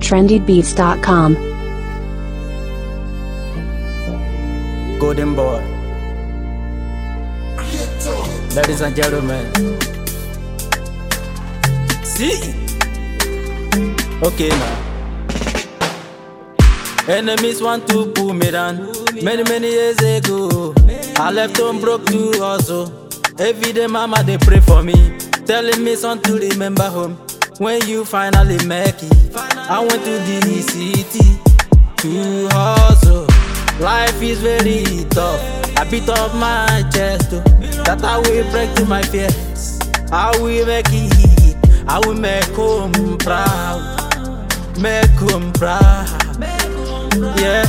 trendybeats.com. Golden boy. Ladies and gentlemen. See? Okay now. Enemies want to pull me down. Many years ago, I left home broke to hustle. Every day mama they pray for me, telling me son to remember home. When you finally make it, I went to the city to hustle. Life is very tough. I beat up my chest, that I will break to my fears. I will make it, I will make home proud, make home proud. Yeah,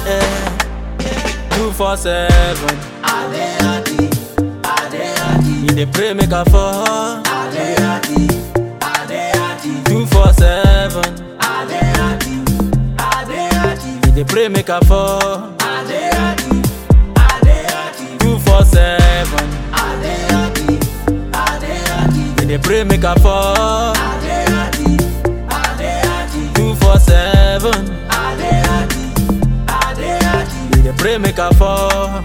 247. In the pray make a fall. 247. In the pray make a fall. 247. In the pray make a fall. 247. In the pray make a fall.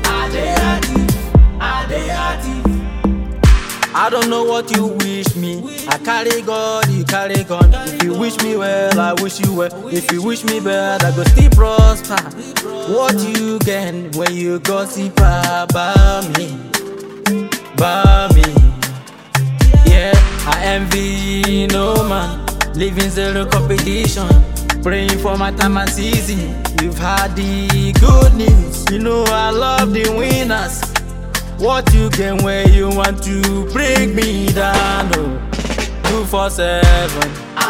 I don't know what you wish me. I carry God, you carry gun. If you wish me well, I wish you well. If you wish me bad, I go still prosper. What you gain when you gossip about me? By me. Yeah, I envy no man, living zero competition. Praying for my time and season. You've had the good news. You know I love the winners. What you gain when you want to bring me down? Oh, 247.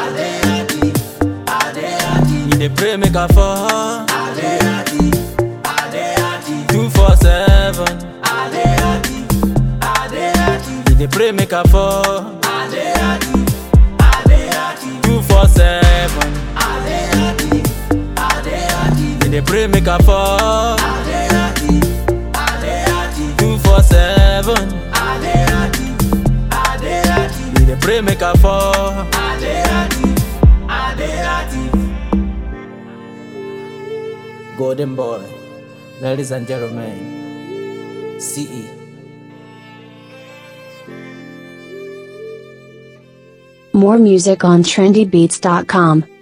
In the pray make a fall. 247. In the pray make a fall. 247. In the pray make a fall. 247. In the pray make a fall. Golden boy, ladies and gentlemen, CE. More music on trendybeats.com.